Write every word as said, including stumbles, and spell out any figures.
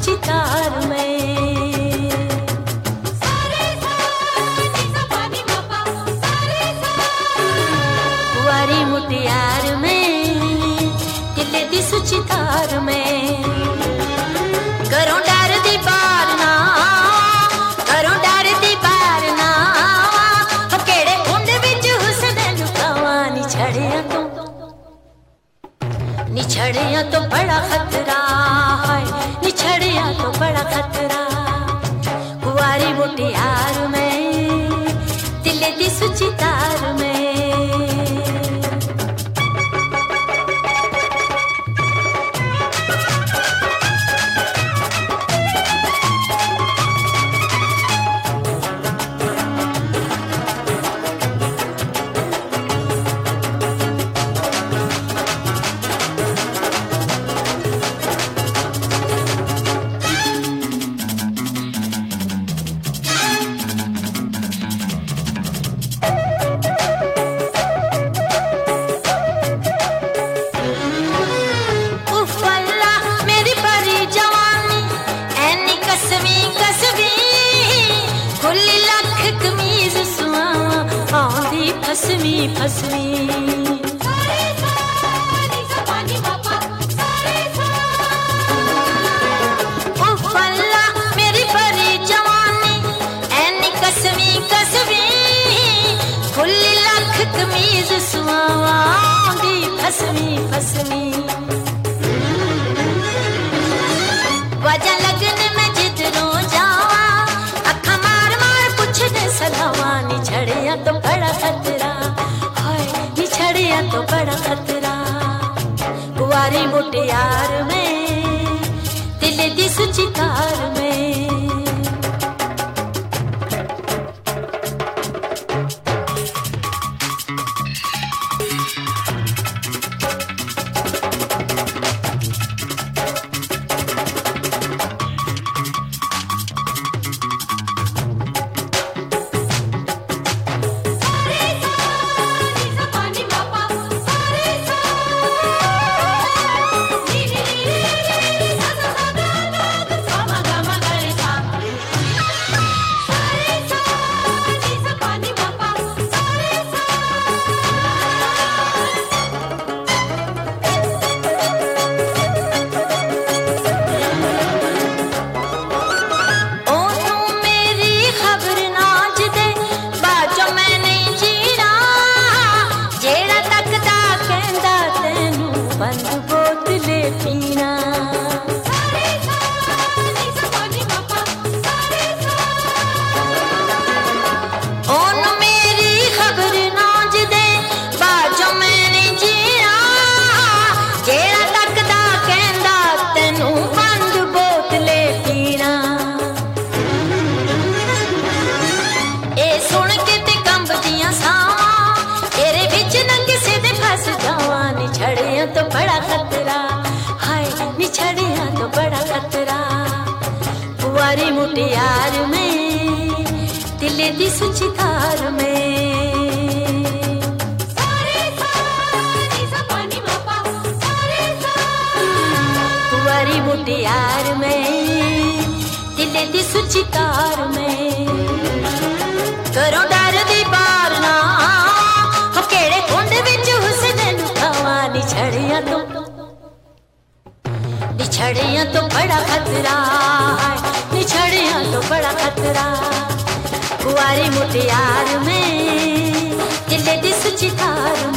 सुची तार में। कुआरी मुटियार में दिल दी सुची तार में। करों डर दी पार ना, करों डर दी पार ना, हो केड़े कुंड विच हुस्न लुकावा। निछड़िया तो निछड़िया तो बड़ा खतरा है, निछड़िया तो बड़ा खतरा। कुआरी मुटियार में दिल दी सुची तार में। फसवी फसवी ओ फल्ला मेरी परी जवानी ऐनी कसवी कसवी। खुली लख कमीज सुआवा दी फसवी फसवी। वजह लगन में जिधरों जावा अखा मार मार पुछदे सलावा। निछड़िया तो बड़ा खतरा हाय, निछड़िया तो बड़ा खतरा। कुआरी मुटियार में दिल दी सुची तार में। तो बड़ा खतरा हाय, निछड़िया तो बड़ा खतरा। कुआरी मुटियार में दिल दी सुची तार में। कुआरी मुटियार में दिल दी सुची तार में। करो डर दी पार ना, हो केड़े कुंड विच हुस्न लुकावा। निछड़िया तो निछड़िया तो बड़ा खतरा है, निछड़िया तो बड़ा खतरा। कुआरी मुटियार में दिल दी सुची तार में।